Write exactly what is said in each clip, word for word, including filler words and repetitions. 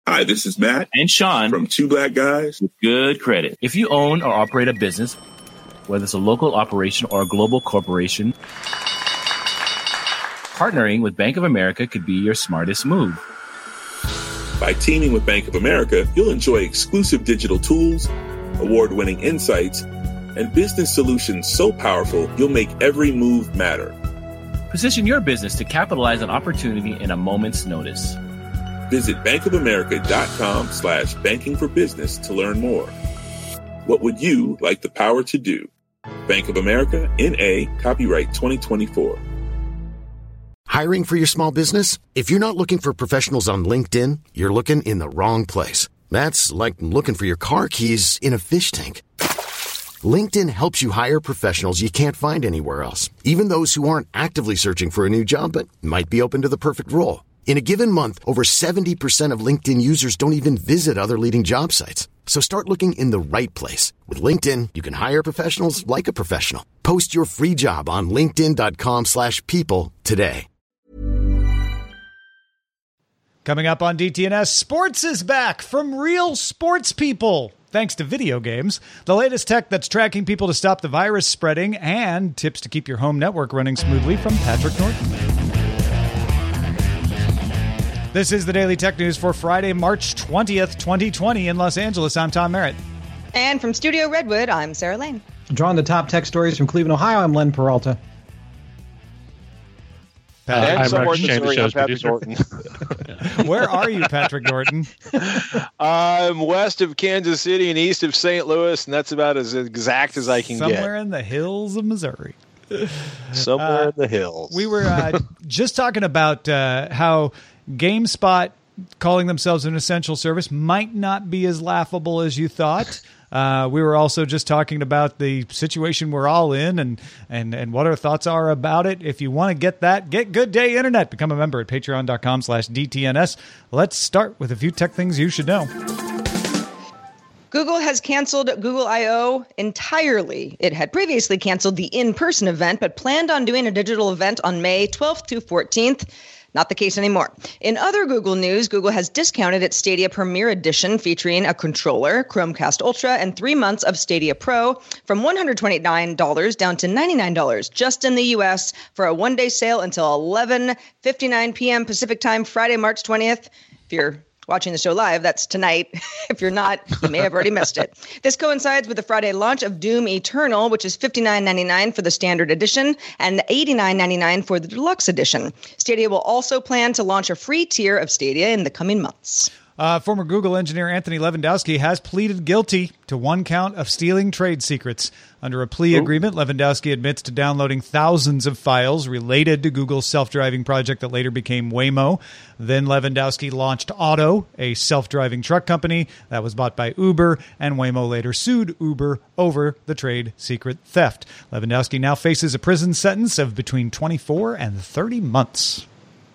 Hi, this is Matt and Sean from Two Black Guys with Good Credit. If you own or operate a business, whether it's a local operation or a global corporation, partnering with Bank of America could be your smartest move. By teaming with Bank of America, you'll enjoy exclusive digital tools, award-winning insights, and business solutions so powerful you'll make every move matter. Position your business to capitalize on opportunity in a moment's notice. Visit bankofamerica.com slash banking for business to learn more. What would you like the power to do? Bank of America, N A, copyright twenty twenty-four. Hiring for your small business? If you're not looking for professionals on LinkedIn, you're looking in the wrong place. That's like looking for your car keys in a fish tank. LinkedIn helps you hire professionals you can't find anywhere else, even those who aren't actively searching for a new job but might be open to the perfect role. In a given month, over seventy percent of LinkedIn users don't even visit other leading job sites. So start looking in the right place. With LinkedIn, you can hire professionals like a professional. Post your free job on linkedin.com slash people today. Coming up on D T N S, sports is back from real sports people. Thanks to video games, the latest tech that's tracking people to stop the virus spreading, and tips to keep your home network running smoothly from Patrick Norton. This is the Daily Tech News for Friday, March twentieth, twenty twenty in Los Angeles. I'm Tom Merritt. And from Studio Redwood, I'm Sarah Lane. Drawing the top tech stories from Cleveland, Ohio, I'm Len Peralta. Uh, and I'm somewhere Mark in Shane, the Missouri, I'm show's Patrick producer. Norton. Where are you, Patrick Norton? I'm west of Kansas City and east of Saint Louis, and that's about as exact as I can Somewhere get. Somewhere in the hills of Missouri. Somewhere uh, in the hills. We were uh, just talking about uh, how GameSpot calling themselves an essential service might not be as laughable as you thought. Uh, we were also just talking about the situation we're all in and, and, and what our thoughts are about it. If you want to get that, get Good Day Internet. Become a member at patreon.com slash DTNS. Let's start with a few tech things you should know. Google has canceled Google I O entirely. It had previously canceled the in-person event, but planned on doing a digital event on May twelfth to fourteenth. Not the case anymore. In other Google news, Google has discounted its Stadia Premier Edition featuring a controller, Chromecast Ultra, and three months of Stadia Pro from one hundred twenty-nine dollars down to ninety-nine dollars just in the U S for a one-day sale until eleven fifty-nine p.m. Pacific Time, Friday, March twentieth. If you're watching the show live, that's tonight. If you're not, you may have already missed it. This coincides with the Friday launch of Doom Eternal, which is fifty-nine ninety-nine for the standard edition and eighty-nine ninety-nine for the deluxe edition. Stadia will also plan to launch a free tier of Stadia in the coming months. Uh, former Google engineer Anthony Lewandowski has pleaded guilty to one count of stealing trade secrets. Under a plea Ooh. agreement, Lewandowski admits to downloading thousands of files related to Google's self-driving project that later became Waymo. Then Lewandowski launched Otto, a self-driving truck company that was bought by Uber, and Waymo later sued Uber over the trade secret theft. Lewandowski now faces a prison sentence of between twenty-four and thirty months.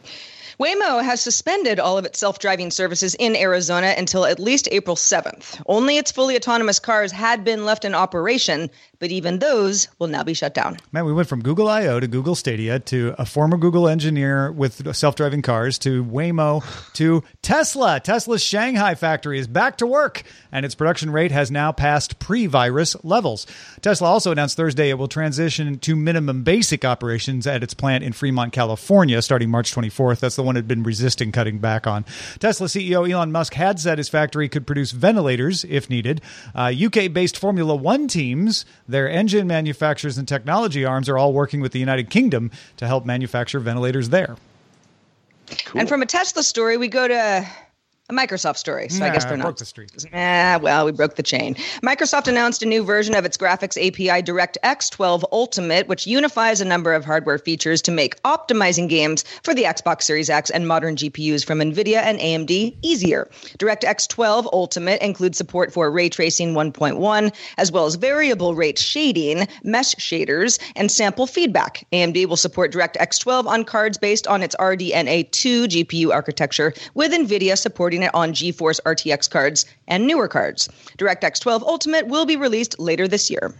Waymo has suspended all of its self-driving services in Arizona until at least April seventh. Only its fully autonomous cars had been left in operation, but even those will now be shut down. Man, we went from Google I O to Google Stadia to a former Google engineer with self-driving cars to Waymo to Tesla. Tesla's Shanghai factory is back to work, and its production rate has now passed pre-virus levels. Tesla also announced Thursday it will transition to minimum basic operations at its plant in Fremont, California, starting March twenty-fourth. That's the one it had been resisting cutting back on. Tesla C E O Elon Musk had said his factory could produce ventilators if needed. Uh, U K-based Formula One teams, their engine manufacturers and technology arms are all working with the United Kingdom to help manufacture ventilators there. Cool. And from a Tesla story, we go to a Microsoft story, so nah, I guess they're not. Broke the streak. Ah, well, we broke the chain. Microsoft announced a new version of its graphics A P I, DirectX twelve Ultimate, which unifies a number of hardware features to make optimizing games for the Xbox Series X and modern G P Us from NVIDIA and A M D easier. DirectX twelve Ultimate includes support for Ray Tracing one point one, as well as variable rate shading, mesh shaders, and sample feedback. A M D will support DirectX twelve on cards based on its R D N A two G P U architecture, with NVIDIA supporting it on GeForce R T X cards and newer cards. DirectX twelve Ultimate will be released later this year.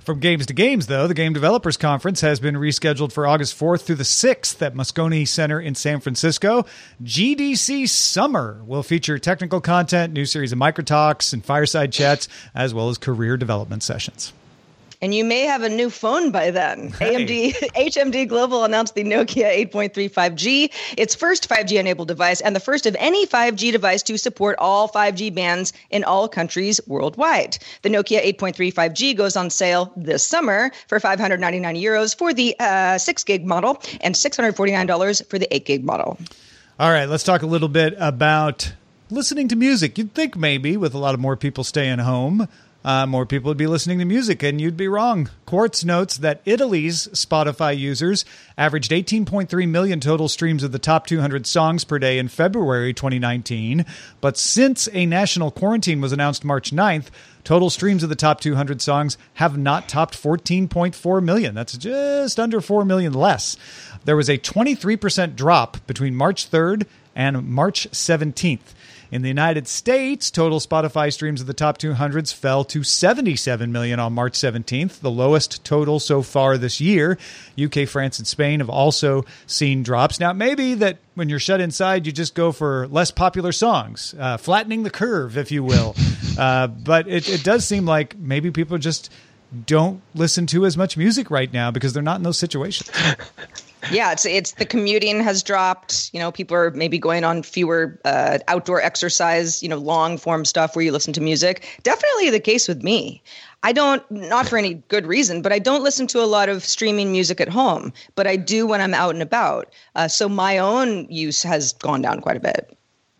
From games to games, though, the Game Developers Conference has been rescheduled for August fourth through the sixth at Moscone Center in San Francisco. G D C Summer will feature technical content, new series of microtalks and fireside chats, as well as career development sessions. And you may have a new phone by then. Hey. A M D H M D Global announced the Nokia eight point three five G, its first five G-enabled device and the first of any five G device to support all five G bands in all countries worldwide. The Nokia eight point three five G goes on sale this summer for five hundred ninety-nine euros for the uh, six gig model and six hundred forty-nine dollars for the eight gig model. All right, let's talk a little bit about listening to music. You'd think maybe with a lot of more people staying home, Uh, more people would be listening to music, and you'd be wrong. Quartz notes that Italy's Spotify users averaged eighteen point three million total streams of the top two hundred songs per day in February twenty nineteen. But since a national quarantine was announced March ninth, total streams of the top two hundred songs have not topped fourteen point four million. That's just under four million less. There was a twenty-three percent drop between March third and March seventeenth. In the United States, total Spotify streams of the top two hundreds fell to seventy-seven million on March seventeenth, the lowest total so far this year. U K, France, and Spain have also seen drops. Now, maybe that when you're shut inside, you just go for less popular songs, uh, flattening the curve, if you will. uh, but it, it does seem like maybe people just don't listen to as much music right now because they're not in those situations. Yeah, it's it's the commuting has dropped. You know, people are maybe going on fewer uh, outdoor exercise, you know, long form stuff where you listen to music. Definitely the case with me. I don't, not for any good reason, but I don't listen to a lot of streaming music at home, but I do when I'm out and about. Uh, so my own use has gone down quite a bit.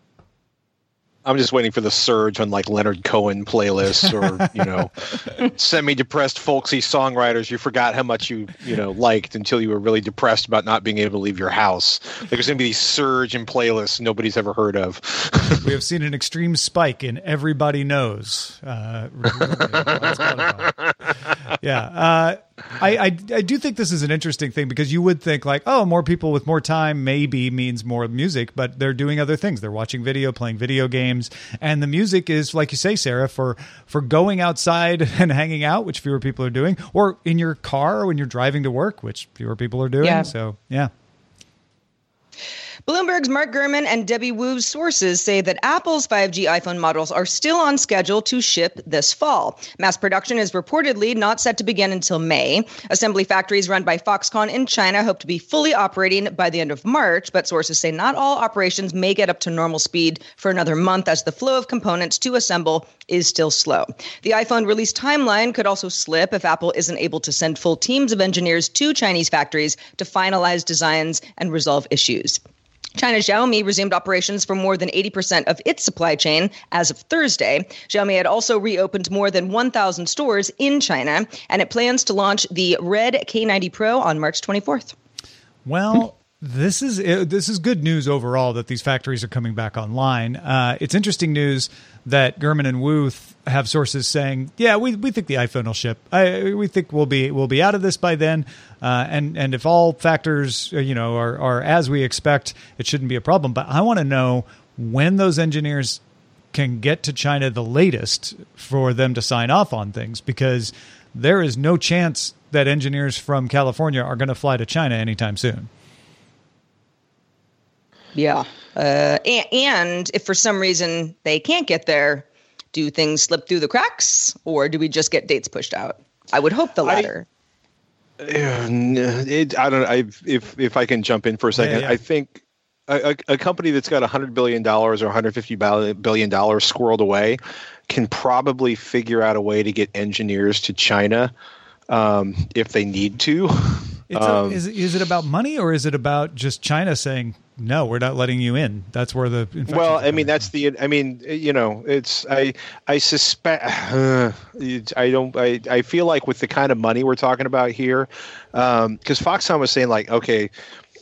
I'm just waiting for the surge on like Leonard Cohen playlists or, you know, semi-depressed folksy songwriters you forgot how much you, you know, liked until you were really depressed about not being able to leave your house. There's going to be these surge in playlists nobody's ever heard of. We have seen an extreme spike in Everybody Knows. Uh, yeah. Uh, I, I, I do think this is an interesting thing because you would think like, oh, more people with more time maybe means more music, but they're doing other things. They're watching video, playing video games. And the music is, like you say, Sarah, for, for going outside and hanging out, which fewer people are doing, or in your car when you're driving to work, which fewer people are doing. Yeah. So, yeah. Bloomberg's Mark Gurman and Debbie Wu's sources say that Apple's five G iPhone models are still on schedule to ship this fall. Mass production is reportedly not set to begin until May. Assembly factories run by Foxconn in China hope to be fully operating by the end of March, but sources say not all operations may get up to normal speed for another month as the flow of components to assemble is still slow. The iPhone release timeline could also slip if Apple isn't able to send full teams of engineers to Chinese factories to finalize designs and resolve issues. China's Xiaomi resumed operations for more than eighty percent of its supply chain as of Thursday. Xiaomi had also reopened more than one thousand stores in China, and it plans to launch the Red K ninety Pro on March twenty-fourth. Well, this is this is good news overall that these factories are coming back online. Uh, it's interesting news that Gurman and Wu th- have sources saying, "Yeah, we we think the iPhone will ship. I, we think we'll be we'll be out of this by then." Uh, and and if all factors you know are are as we expect, it shouldn't be a problem. But I want to know when those engineers can get to China the latest for them to sign off on things, because there is no chance that engineers from California are going to fly to China anytime soon. Yeah. Uh, and, and if for some reason they can't get there, do things slip through the cracks, or do we just get dates pushed out? I would hope the latter. I, it, I don't know. I, if if I can jump in for a second, yeah, yeah. I think a, a company that's got one hundred billion dollars or one hundred fifty billion dollars squirreled away can probably figure out a way to get engineers to China um, if they need to. It's um, a, is, is it about money, or is it about just China saying, no, we're not letting you in? That's where the infections well, are I mean, that's from. the, I mean, you know, it's, I, I suspect, uh, I don't, I, I feel like with the kind of money we're talking about here, um, because Foxconn was saying like, okay,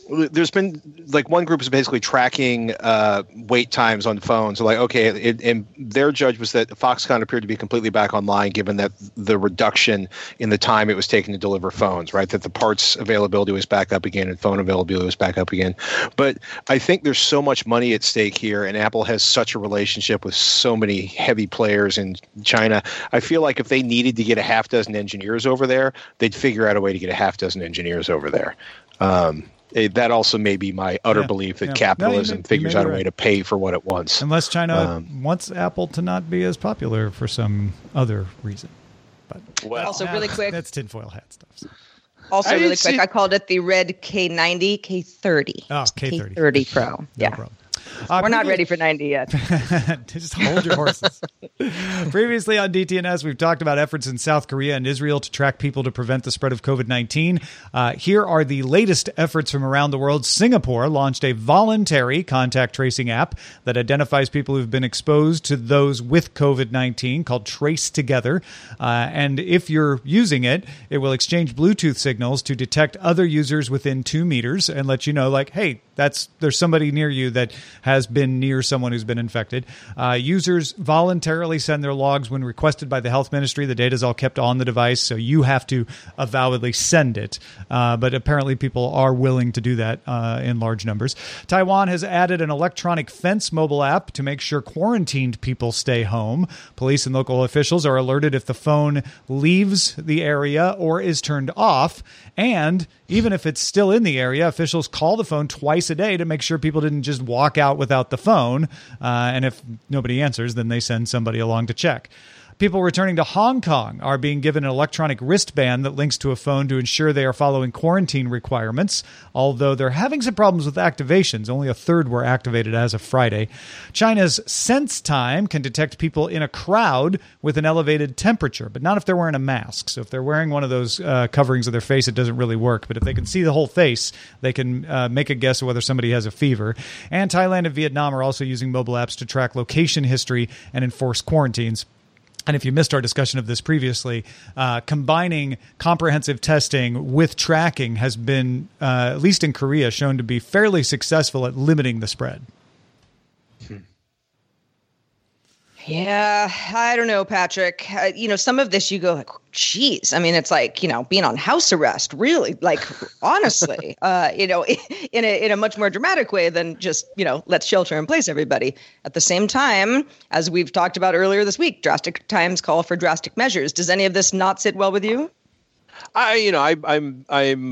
there's been like one group is basically tracking uh, wait times on phones. So like, okay, it, and their judge was that Foxconn appeared to be completely back online, given that the reduction in the time it was taking to deliver phones, right? That the parts availability was back up again and phone availability was back up again. But I think there's so much money at stake here, and Apple has such a relationship with so many heavy players in China. I feel like if they needed to get a half dozen engineers over there, they'd figure out a way to get a half dozen engineers over there. Um, It, that also may be my utter Yeah, belief that yeah. capitalism No, you may- figures you may out be a way right. to pay for what it wants. Unless China Um, wants Apple to not be as popular for some other reason. But Well, Also, really quick, that's tinfoil hat stuff. so. also I really didn't quick, see- I called it the Red K ninety, K thirty. Oh, It's K thirty. K thirty Pro. No yeah. problem. Uh, We're not previous- ready for ninety yet. Just hold your horses. Previously on D T N S, we've talked about efforts in South Korea and Israel to track people to prevent the spread of COVID nineteen. Uh, here are the latest efforts from around the world. Singapore launched a voluntary contact tracing app that identifies people who've been exposed to those with COVID nineteen called Trace Together. Uh, and if you're using it, it will exchange Bluetooth signals to detect other users within two meters and let you know, like, hey, that's there's somebody near you that has been near someone who's been infected. Uh, users voluntarily send their logs when requested by the health ministry. The data is all kept on the device, so you have to avowedly send it. Uh, but apparently people are willing to do that uh, in large numbers. Taiwan has added an electronic fence mobile app to make sure quarantined people stay home. Police and local officials are alerted if the phone leaves the area or is turned off. And even if it's still in the area, officials call the phone twice a day to make sure people didn't just walk out without the phone. Uh, and if nobody answers, then they send somebody along to check. People returning to Hong Kong are being given an electronic wristband that links to a phone to ensure they are following quarantine requirements, although they're having some problems with activations. Only a third were activated as of Friday. China's Sense Time can detect people in a crowd with an elevated temperature, but not if they're wearing a mask. So if they're wearing one of those uh, coverings of their face, it doesn't really work. But if they can see the whole face, they can uh, make a guess of whether somebody has a fever. And Thailand and Vietnam are also using mobile apps to track location history and enforce quarantines. And if you missed our discussion of this previously, uh, combining comprehensive testing with tracking has been, uh, at least in Korea, shown to be fairly successful at limiting the spread. Yeah, I don't know, Patrick. Uh, you know, some of this you go like, geez. I mean, it's like, you know, being on house arrest, really, like, honestly, uh, you know, in a, in a much more dramatic way than just, you know, let's shelter in place everybody. At the same time, as we've talked about earlier this week, drastic times call for drastic measures. Does any of this not sit well with you? I, you know, I, I'm, I'm,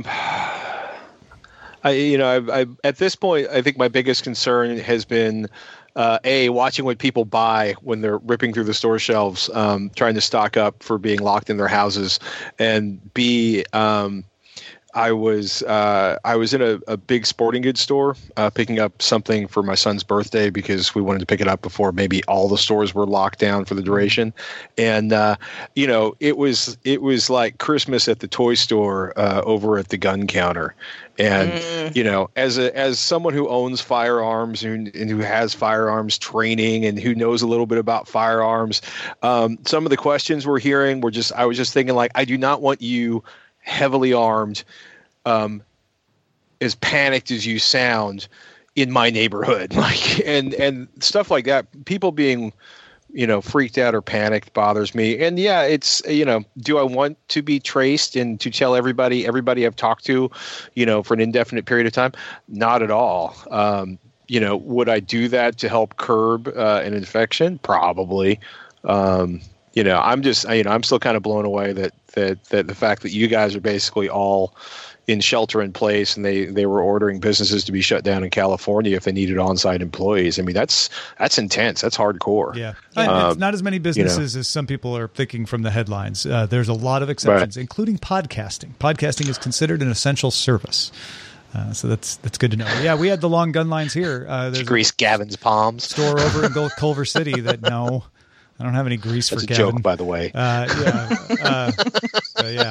I, you know, I, I, at this point, I think my biggest concern has been, Uh, A, watching what people buy when they're ripping through the store shelves, um, trying to stock up for being locked in their houses. And B, um, I was uh, I was in a, a big sporting goods store uh, picking up something for my son's birthday because we wanted to pick it up before maybe all the stores were locked down for the duration. And, uh, you know, it was it was like Christmas at the toy store uh, over at the gun counter. And, mm. you know, as a as someone who owns firearms and, and who has firearms training and who knows a little bit about firearms, um, some of the questions we're hearing were just I was just thinking, like, I do not want you heavily armed, um, as panicked as you sound in my neighborhood, like, and, and stuff like that. People being, you know, freaked out or panicked bothers me. And yeah, it's, you know, do I want to be traced and to tell everybody, everybody I've talked to, you know, for an indefinite period of time? Not at all. Um, you know, would I do that to help curb uh, an infection? Probably. Um, you know, I'm just, you know, I'm still kind of blown away that, that, that the fact that you guys are basically all in shelter in place and they, they were ordering businesses to be shut down in California if they needed on-site employees. I mean, that's, that's intense. That's hardcore. Yeah. Um, it's not as many businesses you know. as some people are thinking from the headlines. Uh, there's a lot of exceptions, right. including podcasting. Podcasting is considered an essential service. Uh, so that's that's good to know. Yeah, we had the long gun lines here. Uh, there's grease Gavin's palms. Store over in Culver City that no, I don't have any grease That's for a Gavin. joke, by the way. Uh, yeah, uh, uh, yeah.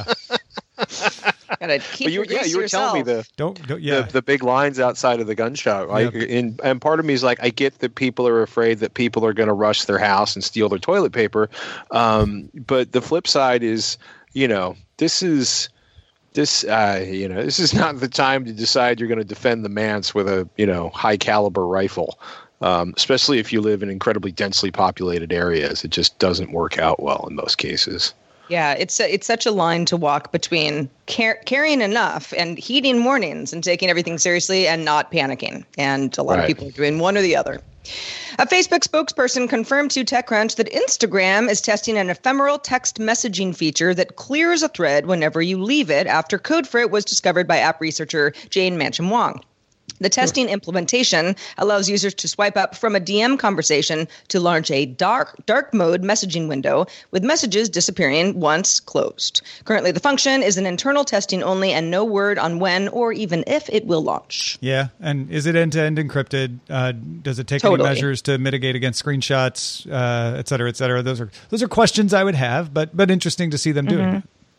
Gotta keep But you, your grease yeah, you were yourself. telling me the Don't, don't yeah. the, the big lines outside of the gun shop, right? Yep. And, and part of me is like, I get that people are afraid that people are going to rush their house and steal their toilet paper. Um, but the flip side is, you know, this is this, uh, you know, this is not the time to decide you're going to defend the manse with a, you know, high caliber rifle. Um, especially if you live in incredibly densely populated areas, it just doesn't work out well in most cases. Yeah, it's a, it's such a line to walk between car- caring enough and heeding warnings and taking everything seriously and not panicking. And a lot Right. of people are doing one or the other. A Facebook spokesperson confirmed to TechCrunch that Instagram is testing an ephemeral text messaging feature that clears a thread whenever you leave it after code for it was discovered by app researcher Jane Mancham Wong. The testing implementation allows users to swipe up from a D M conversation to launch a dark dark mode messaging window with messages disappearing once closed. Currently, the function is an internal testing only and no word on when or even if it will launch. Yeah, and is it end-to-end encrypted? Uh, does it take Totally. any measures to mitigate against screenshots, uh, et cetera, et cetera? Those are those are questions I would have, but but interesting to see them doing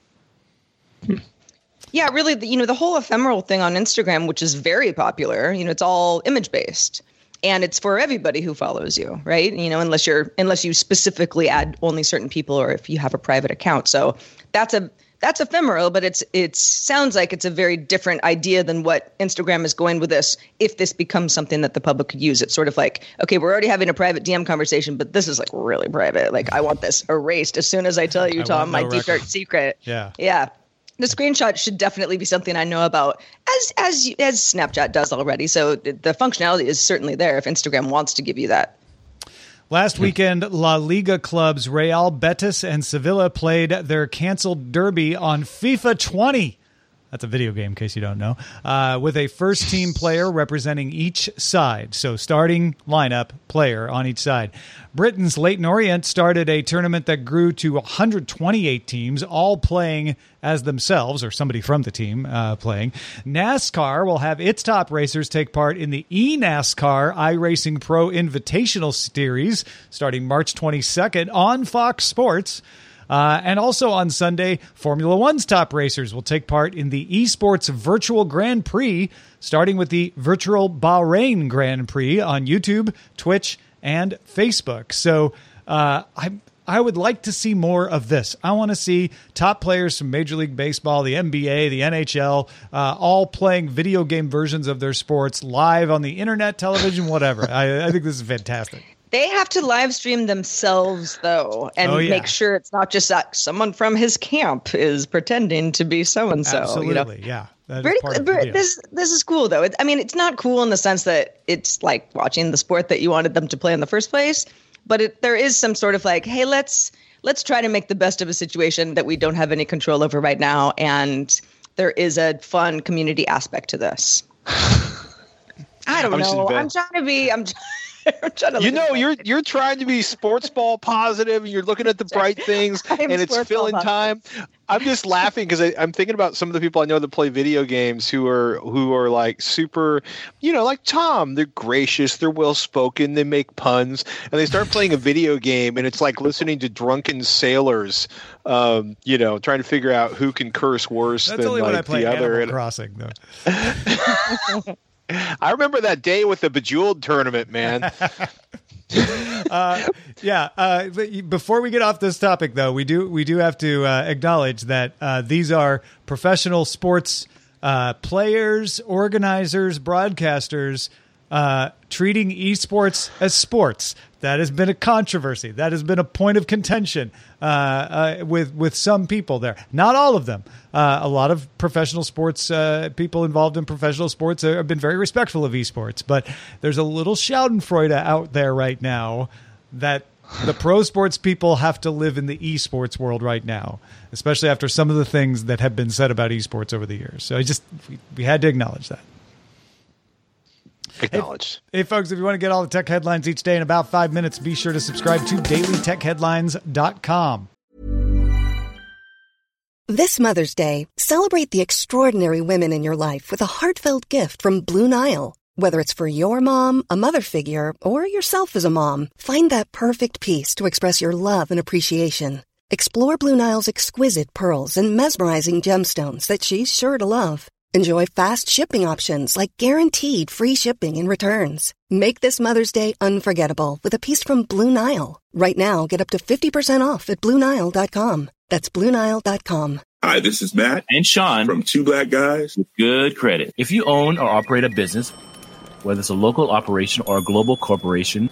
it. Yeah, really, the- you know, the whole ephemeral thing on Instagram, which is very popular, you know, it's all image based and it's for everybody who follows you, right? You know, unless you're unless you specifically add only certain people or if you have a private account. So that's a that's ephemeral, but it's it sounds like it's a very different idea than what Instagram is going with this. If this becomes something that the public could use, it's sort of like, okay, we're already having a private D M conversation, but this is like really private. Like I want this erased as soon as I tell you, I Tom, want my no deep dark record. secret. Yeah. Yeah. The screenshot should definitely be something I know about, as as as Snapchat does already. So the the functionality is certainly there if Instagram wants to give you that. Last weekend, La Liga clubs Real Betis and Sevilla played their canceled derby on FIFA twenty. That's a video game, in case you don't know, uh, with a first-team player representing each side. So starting lineup player on each side. Britain's Leyton Orient started a tournament that grew to one hundred twenty-eight teams, all playing as themselves, or somebody from the team uh, playing. NASCAR will have its top racers take part in the eNASCAR iRacing Pro Invitational Series starting March twenty-second on Fox Sports. Uh, and also on Sunday, Formula One's top racers will take part in the esports virtual Grand Prix, starting with the virtual Bahrain Grand Prix on YouTube, Twitch, and Facebook. So uh, I I would like to see more of this. I want to see top players from Major League Baseball, the N B A, the N H L, uh, all playing video game versions of their sports live on the internet, television, whatever. I, I think this is fantastic. They have to live stream themselves, though, and Oh, yeah. make sure it's not just that someone from his camp is pretending to be so-and-so. Absolutely, You know? yeah. That is Very, part of the very- deal. this this is cool, though. It, I mean, it's not cool in the sense that it's like watching the sport that you wanted them to play in the first place, but it, there is some sort of like, hey, let's let's try to make the best of a situation that we don't have any control over right now, and there is a fun community aspect to this. I don't I'm just know. in bed. I'm trying to be. I'm. I'm trying to You look know, at you're you're trying to be sports ball positive, and you're looking at the bright things, I am and it's sports ball filling time. I'm just laughing because I'm thinking about some of the people I know that play video games who are who are like super, you know, like Tom. They're gracious, they're well spoken, they make puns, and they start playing a video game, and it's like listening to drunken sailors, um, you know, trying to figure out who can curse worse That's than only when I like play the other. Animal And Crossing, though. I remember that day with the Bejeweled tournament, man. uh, yeah. Uh, but you- before we get off this topic, though, we do we do have to uh, acknowledge that uh, these are professional sports uh, players, organizers, broadcasters uh, treating esports as sports. That has been a controversy. That has been a point of contention uh, uh, with with some people there. Not all of them. Uh, a lot of professional sports uh, people involved in professional sports have been very respectful of esports. But there's a little schadenfreude out there right now that the pro sports people have to live in the esports world right now, especially after some of the things that have been said about esports over the years. So I just we, we had to acknowledge that. Acknowledged. Hey, folks, if you want to get all the tech headlines each day in about five minutes, be sure to subscribe to daily tech headlines dot com. This Mother's Day, celebrate the extraordinary women in your life with a heartfelt gift from Blue Nile. Whether it's for your mom, a mother figure, or yourself as a mom, find that perfect piece to express your love and appreciation. Explore Blue Nile's exquisite pearls and mesmerizing gemstones that she's sure to love. Enjoy fast shipping options like guaranteed free shipping and returns. Make this Mother's Day unforgettable with a piece from Blue Nile. Right now, get up to fifty percent off at Blue Nile dot com. That's Blue Nile dot com. Hi, this is Matt and Sean from Two Black Guys with Good Credit. If you own or operate a business, whether it's a local operation or a global corporation,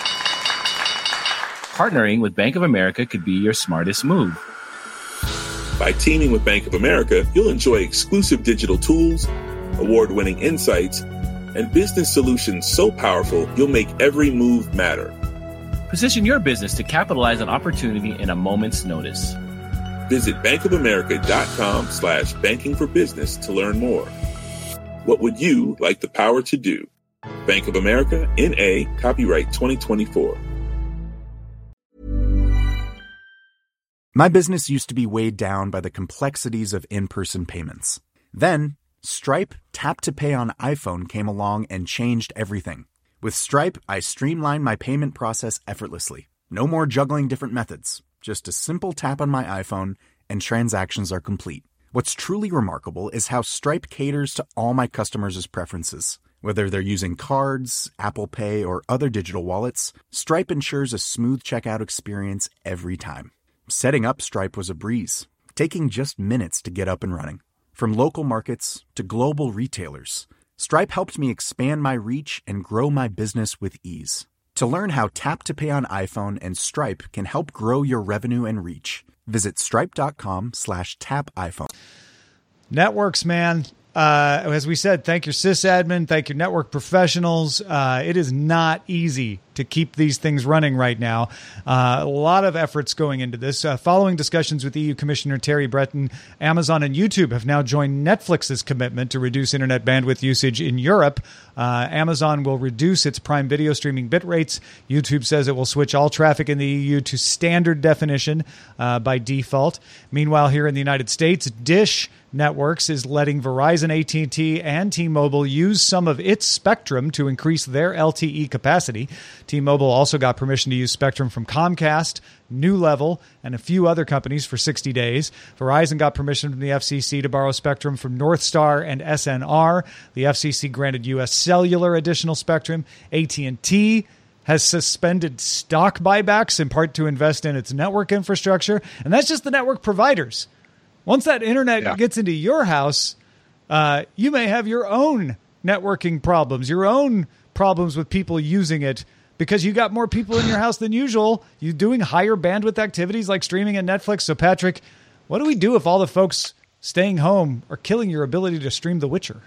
partnering with Bank of America could be your smartest move. By teaming with Bank of America, you'll enjoy exclusive digital tools, award-winning insights, and business solutions so powerful you'll make every move matter. Position your business to capitalize on opportunity in a moment's notice. Visit bankofamerica.com slash banking for business to learn more. What would you like the power to do? Bank of America, N A, copyright twenty twenty-four. My business used to be weighed down by the complexities of in-person payments. Then, Stripe Tap to Pay on iPhone came along and changed everything. With Stripe, I streamlined my payment process effortlessly. No more juggling different methods. Just a simple tap on my iPhone and transactions are complete. What's truly remarkable is how Stripe caters to all my customers' preferences. Whether they're using cards, Apple Pay, or other digital wallets, Stripe ensures a smooth checkout experience every time. Setting up Stripe was a breeze, taking just minutes to get up and running. From local markets to global retailers, Stripe helped me expand my reach and grow my business with ease. To learn how Tap to Pay on iPhone and Stripe can help grow your revenue and reach, visit stripe.com slash tap iPhone. Networks, man. Uh, as we said, thank your sysadmin, thank your network professionals. Uh, it is not easy to keep these things running right now. Uh, a lot of efforts going into this. Uh, following discussions with E U Commissioner Terry Breton, Amazon and YouTube have now joined Netflix's commitment to reduce internet bandwidth usage in Europe. Uh, Amazon will reduce its Prime Video streaming bit rates. YouTube says it will switch all traffic in the E U to standard definition uh, by default. Meanwhile, here in the United States, Dish Networks is letting Verizon, A T and T, and T-Mobile use some of its spectrum to increase their L T E capacity. T-Mobile also got permission to use spectrum from Comcast, New Level, and a few other companies for sixty days. Verizon got permission from the F C C to borrow spectrum from Northstar and S N R. The F C C granted U S Cellular additional spectrum. A T and T has suspended stock buybacks in part to invest in its network infrastructure. And that's just the network providers. Once that internet yeah. gets into your house, uh, you may have your own networking problems, your own problems with people using it because you got more people in your house than usual. You doing higher bandwidth activities like streaming and Netflix. So, Patrick, what do we do if all the folks staying home are killing your ability to stream The Witcher?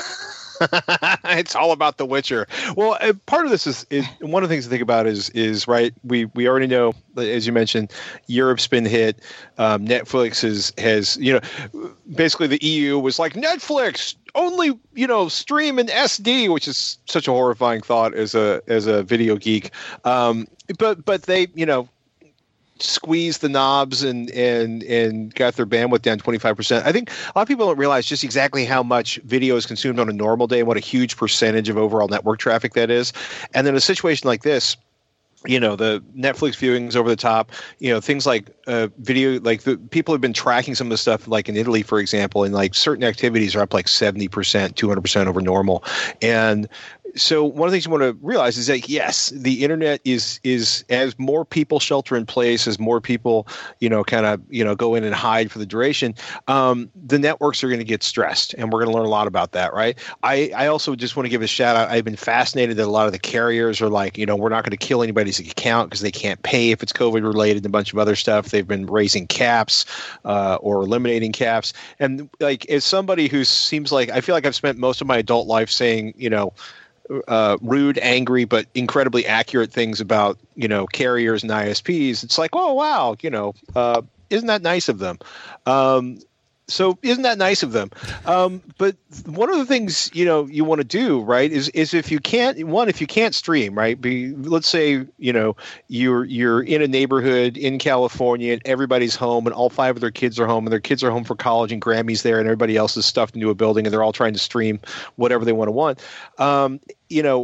It's all about The Witcher. Well, uh, part of this is, is one of the things to think about is is right. We we already know, as you mentioned, Europe's been hit. Um, Netflix is, has you know basically the E U was like Netflix only you know stream in S D, which is such a horrifying thought as a as a video geek. Um, but but they you know. squeezed the knobs and and and got their bandwidth down twenty-five percent. I think a lot of people don't realize just exactly how much video is consumed on a normal day and what a huge percentage of overall network traffic that is. And then a situation like this, you know, the Netflix viewings over the top, you know, things like uh, video, like the people have been tracking some of the stuff like in Italy, for example, and like certain activities are up like seventy percent, two hundred percent over normal. And so one of the things you want to realize is that, yes, the internet is is as more people shelter in place, as more people, you know, kind of, you know, go in and hide for the duration, um, the networks are going to get stressed. And we're going to learn a lot about that. Right. I, I also just want to give a shout out. I've been fascinated that a lot of the carriers are like, you know, we're not going to kill anybody's account because they can't pay if it's COVID related and a bunch of other stuff. They've been raising caps uh, or eliminating caps. And like, as somebody who seems like I feel like I've spent most of my adult life saying, you know, Uh, rude, angry, but incredibly accurate things about, you know, carriers and I S Ps. It's like, oh, wow, you know, uh, isn't that nice of them? Um, so isn't that nice of them? Um, but one of the things, you know, you want to do, right, is is if you can't, one, if you can't stream, right, be, let's say, you know, you're you're in a neighborhood in California and everybody's home and all five of their kids are home and their kids are home for college and Grammy's there and everybody else is stuffed into a building and they're all trying to stream whatever they want to want. Um, you know,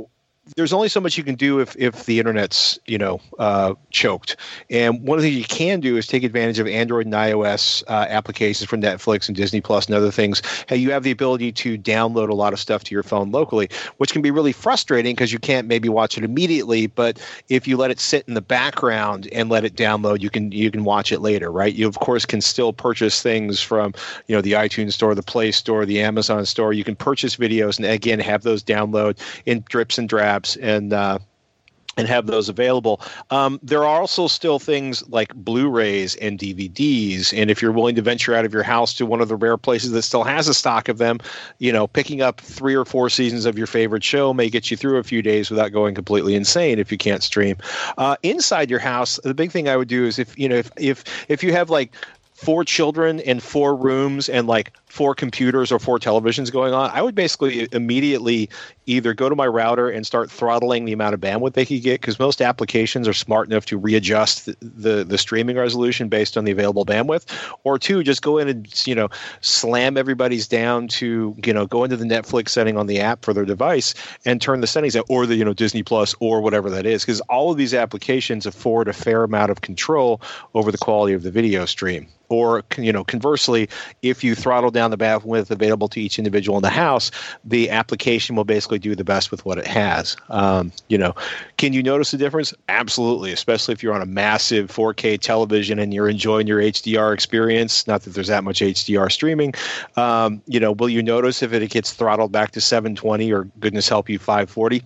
there's only so much you can do if, if the internet's, you know, uh, choked. And one of the things you can do is take advantage of Android and iOS uh, applications for Netflix and Disney Plus and other things. Hey, you have the ability to download a lot of stuff to your phone locally, which can be really frustrating because you can't maybe watch it immediately. But if you let it sit in the background and let it download, you can you can watch it later, right? You, of course, can still purchase things from, you know, the iTunes Store, the Play Store, the Amazon Store. You can purchase videos and, again, have those download in drips and drabs. And uh, and have those available. Um, there are also still things like Blu-rays and D V Ds, and if you're willing to venture out of your house to one of the rare places that still has a stock of them, you know, picking up three or four seasons of your favorite show may get you through a few days without going completely insane if you can't stream. Uh, inside your house, the big thing I would do is if you know if if if you have like four children in four rooms and like four computers or four televisions going on, I would basically immediately either go to my router and start throttling the amount of bandwidth they could get, because most applications are smart enough to readjust the, the, the streaming resolution based on the available bandwidth, or two, just go in and, you know, slam everybody's down to, you know, go into the Netflix setting on the app for their device and turn the settings out, or the, you know, Disney Plus or whatever that is, because all of these applications afford a fair amount of control over the quality of the video stream. Or, you know, conversely, if you throttle down the bandwidth available to each individual in the house, the application will basically do the best with what it has. Um, you know, can you notice a difference? Absolutely, especially if you're on a massive four K television and you're enjoying your H D R experience. Not that there's that much H D R streaming. Um, you know, will you notice if it gets throttled back to seven twenty or, goodness help you, five forty?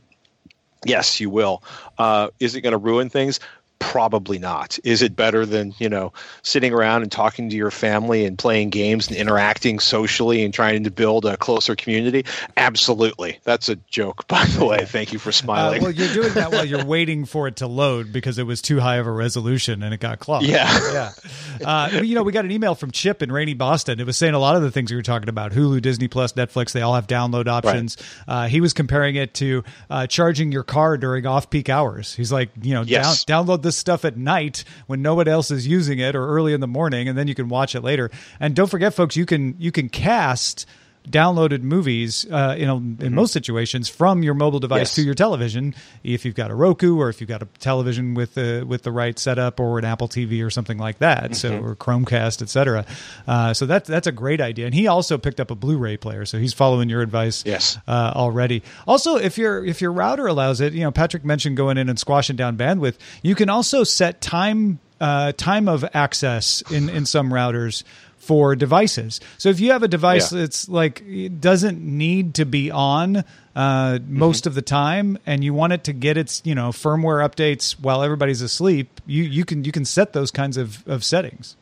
Yes, you will. Uh, is it going to ruin things? Probably not. Is it better than, you know, sitting around and talking to your family and playing games and interacting socially and trying to build a closer community? Absolutely. That's a joke, by the way. Thank you for smiling. Uh, well, you're doing that while you're waiting for it to load because it was too high of a resolution and it got clogged. Yeah. yeah. Uh, you know, we got an email from Chip in rainy Boston. It was saying a lot of the things we were talking about, Hulu, Disney Plus, Netflix, they all have download options. Right. Uh, he was comparing it to uh, charging your car during off-peak hours. He's like, you know, yes. down, download this stuff at night when no one else is using it, or early in the morning, and then you can watch it later. And don't forget, folks, you can you can cast downloaded movies uh, in, a, in mm-hmm. most situations from your mobile device yes. to your television, if you've got a Roku or if you've got a television with the with the right setup, or an Apple T V or something like that, mm-hmm. so or Chromecast, et cetera. Uh, so that's that's a great idea. And he also picked up a Blu-ray player, so he's following your advice yes. uh, already. Also, if your if your router allows it, you know, Patrick mentioned going in and squashing down bandwidth. You can also set time uh, time of access in in some routers for devices. So if you have a device yeah. that's like, it doesn't need to be on uh, most mm-hmm. of the time, and you want it to get its, you know, firmware updates while everybody's asleep, you, you can you can set those kinds of, of settings.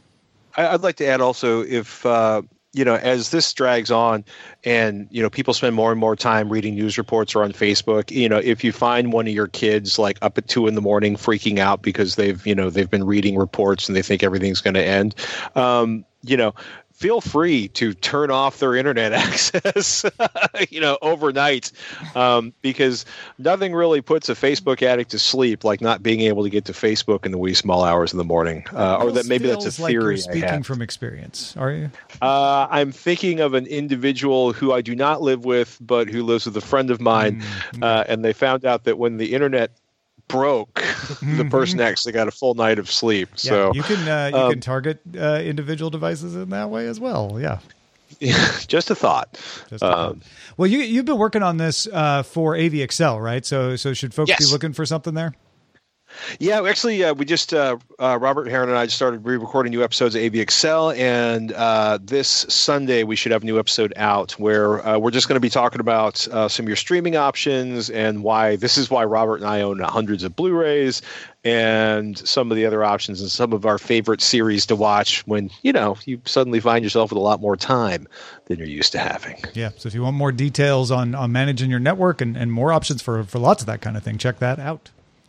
I'd like to add also, if uh, you know, as this drags on and, you know, people spend more and more time reading news reports or on Facebook, you know, if you find one of your kids like up at two in the morning freaking out because they've, you know, they've been reading reports and they think everything's going to end, um, you know, feel free to turn off their internet access, you know, overnight, um, because nothing really puts a Facebook addict to sleep like not being able to get to Facebook in the wee small hours in the morning. Uh, or that maybe that's a theory. Like you're speaking from experience, are you? Uh, I'm thinking of an individual who I do not live with, but who lives with a friend of mine, mm-hmm. uh, and they found out that when the internet broke, the person actually got a full night of sleep. Yeah, so you can uh, you um, can target uh, individual devices in that way as well. Yeah, just a thought. Just a um, thought. Well, you you've been working on this uh, for A V X L, right? So so should folks yes. be looking for something there? Yeah, actually, uh, we just uh, uh, Robert Heron and I just started re-recording new episodes of A V X L, and uh, this Sunday we should have a new episode out where uh, we're just going to be talking about uh, some of your streaming options and why this is why Robert and I own hundreds of Blu-rays and some of the other options and some of our favorite series to watch when, you know, you suddenly find yourself with a lot more time than you're used to having. Yeah, so if you want more details on, on managing your network and, and more options for, for lots of that kind of thing, check that out.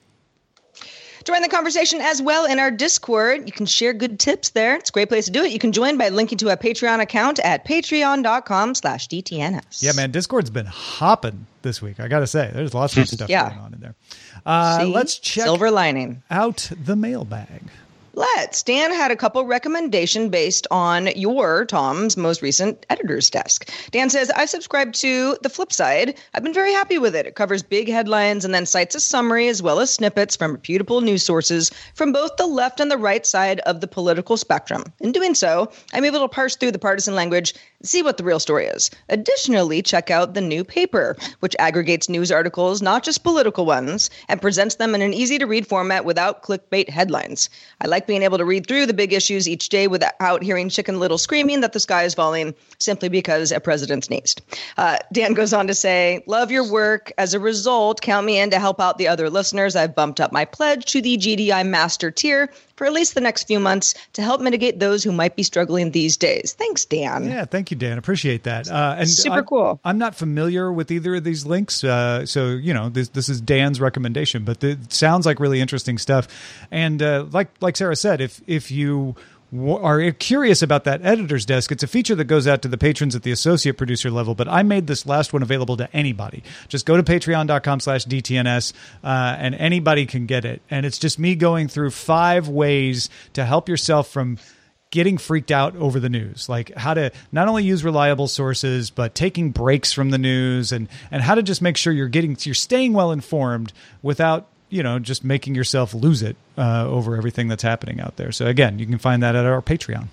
Join the conversation as well in our Discord. You can share good tips there. It's a great place to do it. You can join by linking to a Patreon account at patreon.com slash DTNS. Yeah, man, Discord's been hopping this week. I got to say, there's lots of stuff yeah. going on in there. Uh, See? Let's check Silver lining. out the mailbag. Let's. Dan had a couple recommendations based on your, Tom's, most recent editor's desk. Dan says, I subscribe to The Flip Side. I've been very happy with it. It covers big headlines and then cites a summary as well as snippets from reputable news sources from both the left and the right side of the political spectrum. In doing so, I'm able to parse through the partisan language and see what the real story is. Additionally, check out The New Paper, which aggregates news articles, not just political ones, and presents them in an easy-to-read format without clickbait headlines. I like being able to read through the big issues each day without hearing Chicken Little screaming that the sky is falling simply because a president sneezed. Uh, Dan goes on to say, love your work. As a result, count me in to help out the other listeners. I've bumped up my pledge to the G D I Master tier for at least the next few months to help mitigate those who might be struggling these days. Thanks, Dan. Yeah, thank you, Dan. Appreciate that. Uh, and Super I'm, cool. I'm not familiar with either of these links, uh, so you know this this is Dan's recommendation, but it sounds like really interesting stuff. And uh, like like Sarah said, if if you are curious about that editor's desk, it's a feature that goes out to the patrons at the associate producer level, but I made this last one available to anybody. Just go to patreon.com slash DTNS uh, and anybody can get it. And it's just me going through five ways to help yourself from getting freaked out over the news, like how to not only use reliable sources, but taking breaks from the news and, and how to just make sure you're getting, you're staying well informed without, you know, just making yourself lose it uh, over everything that's happening out there. So again, you can find that at our Patreon.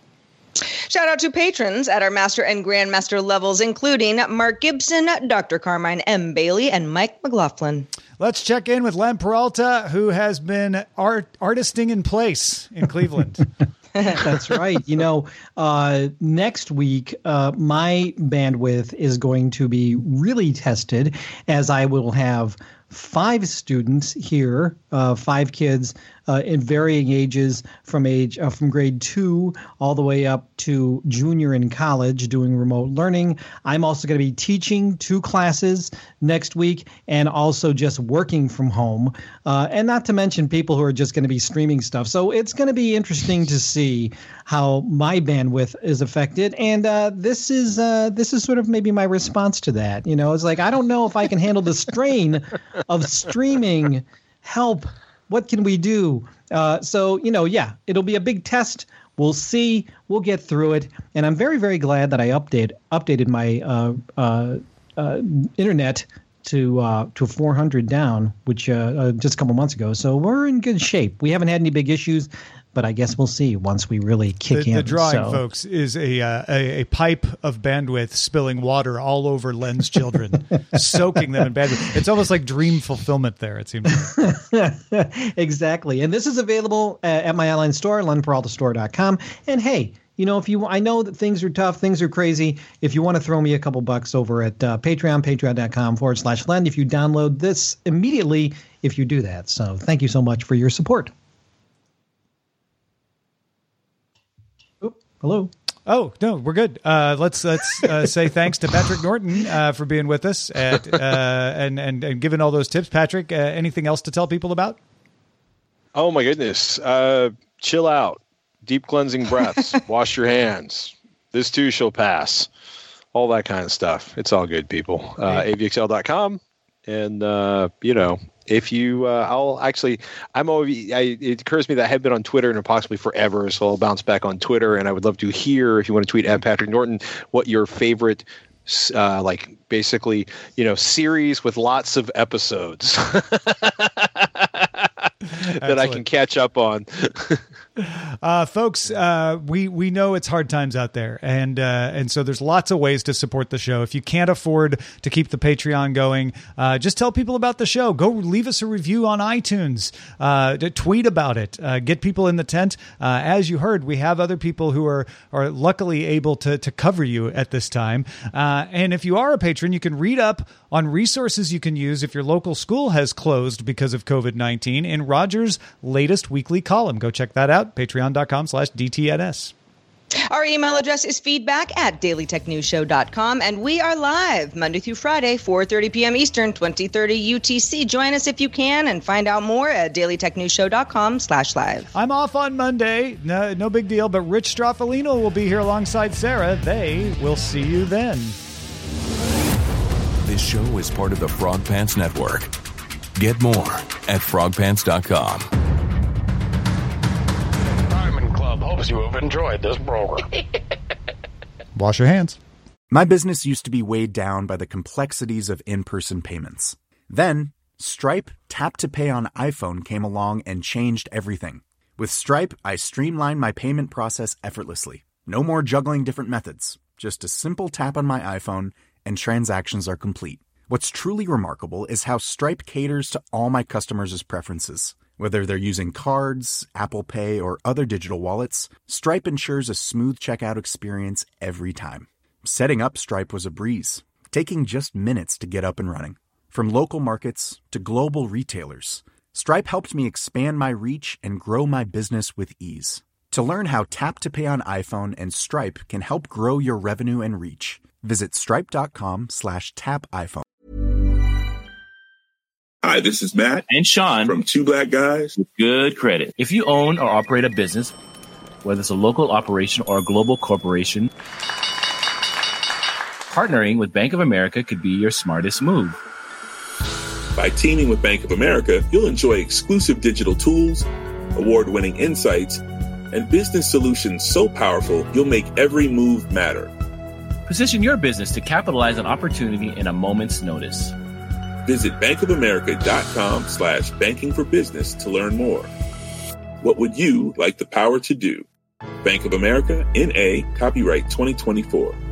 Shout out to patrons at our Master and Grandmaster levels, including Mark Gibson, Doctor Carmine M. Bailey, and Mike McLaughlin. Let's check in with Len Peralta, who has been art artisting in place in Cleveland. That's right. You know, uh, next week, uh, my bandwidth is going to be really tested, as I will have five students here, uh, five kids uh, in varying ages from age uh, from grade two all the way up to junior in college doing remote learning. I'm also going to be teaching two classes next week and also just working from home. Uh, and not to mention people who are just going to be streaming stuff. So it's going to be interesting to see how my bandwidth is affected. And uh, this is uh, this is sort of maybe my response to that. You know, it's like, I don't know if I can handle the strain of streaming. Help. What can we do? Uh, so, you know, yeah, it'll be a big test. We'll see. We'll get through it. And I'm very, very glad that I update, updated my uh, uh, uh, internet to uh, to four hundred down, which uh, uh, just a couple months ago. So we're in good shape. We haven't had any big issues, but I guess we'll see once we really kick the, in. The drawing, so. folks, is a, uh, a a pipe of bandwidth spilling water all over Len's children, soaking them in bandwidth. It's almost like dream fulfillment there, it seems like. Exactly. And this is available uh, at my online store, len peralta store dot com. And hey, you know, if you, I know that things are tough, things are crazy. If you want to throw me a couple bucks over at uh, Patreon, patreon.com forward slash Len, if you download this immediately, if you do that. So thank you so much for your support. Oh, hello. Oh, no, we're good. Uh, let's let's uh, say thanks to Patrick Norton uh, for being with us at, uh, and, and, and giving all those tips. Patrick, uh, anything else to tell people about? Oh, my goodness. Uh, chill out. Deep cleansing breaths. Wash your hands. This too shall pass. All that kind of stuff. It's all good, people. Uh, A V X L dot com. And, uh, you know, if you, uh, I'll actually, I'm always, I, it occurs to me that I have been on Twitter in approximately forever, so I'll bounce back on Twitter, and I would love to hear, if you want to tweet at Patrick Norton, what your favorite, uh, like, basically, you know, series with lots of episodes that I can catch up on. Uh, folks, uh, we, we know it's hard times out there. And, uh, and so there's lots of ways to support the show. If you can't afford to keep the Patreon going, uh, just tell people about the show. Go leave us a review on iTunes, uh, tweet about it, uh, get people in the tent. Uh, as you heard, we have other people who are, are luckily able to, to cover you at this time. Uh, and if you are a patron, you can read up on resources you can use if your local school has closed because of COVID nineteen in Roger's latest weekly column. Go check that out. Patreon.com slash DTNS. Our email address is feedback at daily tech news show dot com, and we are live Monday through Friday, four thirty p.m. Eastern, twenty thirty U T C. Join us if you can, and find out more at daily tech news show dot com slash live. I'm off on Monday. No, no big deal, but Rich Straffolino will be here alongside Sarah. They will see you then. This show is part of the Frog Pants Network. Get more at frog pants dot com. listeners who have enjoyed this program. Wash your hands. My business used to be weighed down by the complexities of in-person payments. Then, Stripe Tap to Pay on iPhone came along and changed everything. With Stripe, I streamlined my payment process effortlessly. No more juggling different methods. Just a simple tap on my iPhone and transactions are complete. What's truly remarkable is how Stripe caters to all my customers' preferences. Whether they're using cards, Apple Pay, or other digital wallets, Stripe ensures a smooth checkout experience every time. Setting up Stripe was a breeze, taking just minutes to get up and running. From local markets to global retailers, Stripe helped me expand my reach and grow my business with ease. To learn how Tap to Pay on iPhone and Stripe can help grow your revenue and reach, visit stripe.com slash tap iPhone. Hi, this is Matt and Sean from Two Black Guys with Good Credit. If you own or operate a business, whether it's a local operation or a global corporation, partnering with Bank of America could be your smartest move. By teaming with Bank of America, you'll enjoy exclusive digital tools, award-winning insights, and business solutions so powerful you'll make every move matter. Position your business to capitalize on opportunity in a moment's notice. Visit bankofamerica.com slash banking for business to learn more. What would you like the power to do? Bank of America, N A, copyright twenty twenty-four.